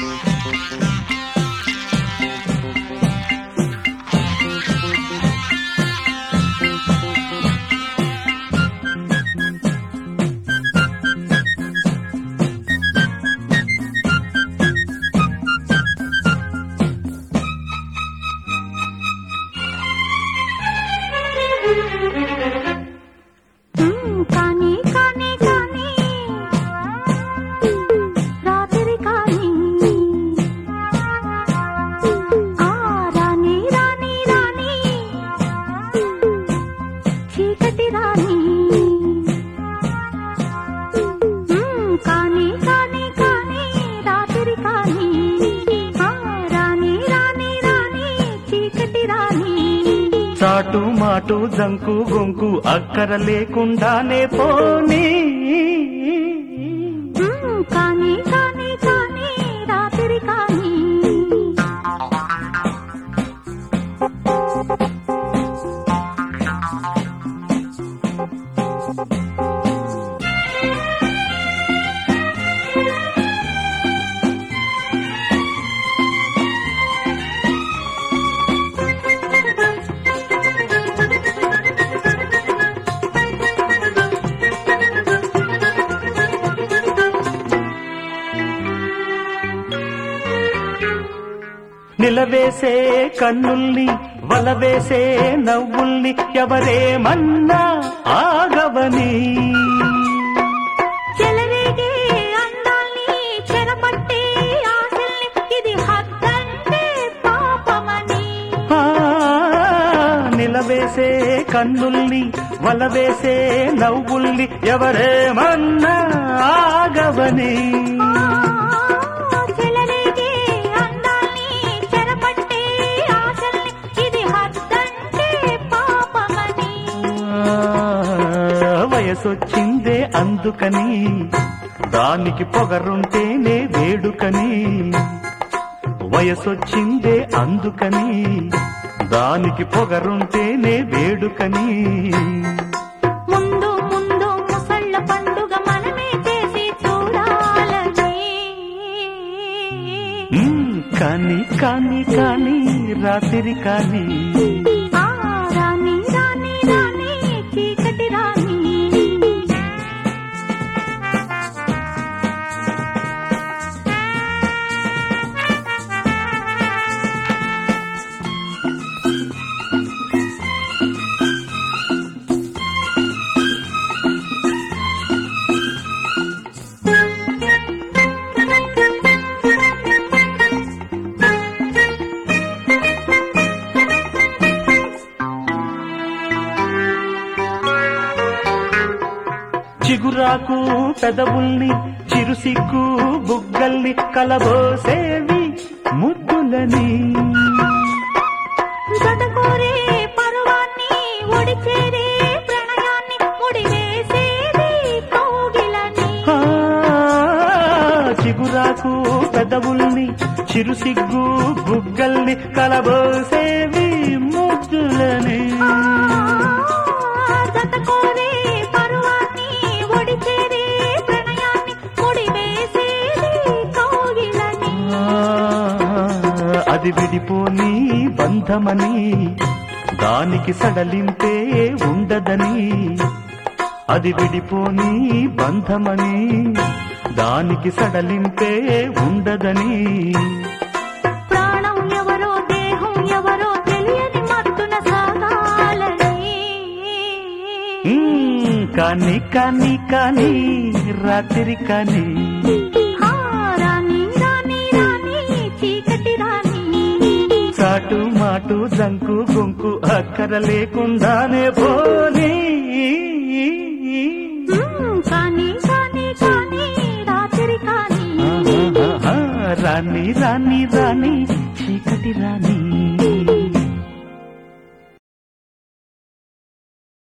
కానీ కానీ కానీ రాత్రి కానీ రాణి రాణి రాణి చీకటి రాణి కానీ కానీ కానీ రాత్రి కానీ రాణి రాణి రాణి చీకటి రాణి చాటు మాటు జంకు గొంకు అక్కర లేకుండానే పోనీ కానీ కానీ కానీ రాత్రి కానీ నిలవేసే కన్నుల్ని వలవేసే నవ్వుల్ని ఎవరేమన్నా ఆగవని చెలరేగే అందాల్ని చెరపట్టే ఆశల్ని ఇది హద్దంటే పాపమని నిలవేసే కన్నుల్ని వలవేసే నవ్వుల్ని ఎవరేమన్నా ఆగవని వయసొచ్చిందే అందుకని దానికి పొగరుంటేనే వేడుకని వయసొచ్చిందే అందుకని దానికి పొగరుంటేనే వేడుకని ముందు ముందు ముసళ్ళ పండుగ మనమే చేసి చూడాలని కానీ కానీ కానీ రాత్రి కానీ రాణి రాణి రాణి చీకటి రాణి చిగురాకు పెదవుల్ని చిరుసిగ్గు బుగ్గల్ని కలబోసేవి ముద్దులని జతకోరే పరువాన్ని ఒడిచేరే ప్రణయాన్ని ముడివేసేది కౌగిలని చిగురాకు పెదవుల్ని చిరుసిగ్గు బుగ్గల్ని కలబోసేవి ముద్దులని జతకోరే పరువాన్ని ఒడిచేరే ప్రణయాన్ని ముడివేసేది కౌగిలని అది విడిపోని బంధమని దానికి సడలింపే ఉండదని అది విడిపోని బంధమని దానికి సడలింపే ఉండదని ప్రాణం ఎవరో దేహం ఎవరో తెలియని మత్తున సాగాలని కానీ కానీ కానీ రాత్రి కానీ రాణి రాణి రాణి చీకటి రాణి చాటు మాటు జంకు గుంకు అక్కర లేకుండానే పోనీ కానీ కానీ కానీ రాత్రి కానీ రాణి రాణి రాణి చీకటి రాణి